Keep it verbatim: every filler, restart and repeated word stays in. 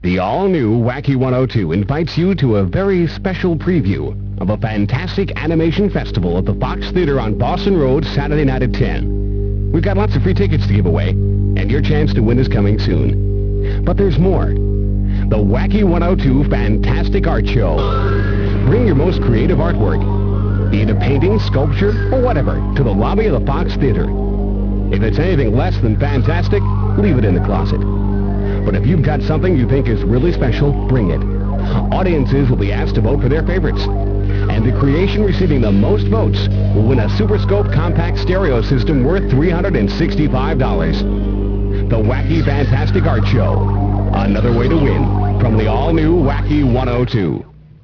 The all-new Wacky one oh two invites you to a very special preview of a fantastic animation festival at the Fox Theater on Boston Road Saturday night at ten. We've got lots of free tickets to give away, and your chance to win is coming soon. But there's more. The Wacky one oh two Fantastic Art Show. Bring your most creative artwork, be it a painting, sculpture, or whatever, to the lobby of the Fox Theater. If it's anything less than fantastic, leave it in the closet. But if you've got something you think is really special, bring it. Audiences will be asked to vote for their favorites. And the creation receiving the most votes will win a Super Scope compact stereo system worth three hundred sixty-five dollars. The Wacky Fantastic Art Show. Another way to win from the all-new Wacky one oh two.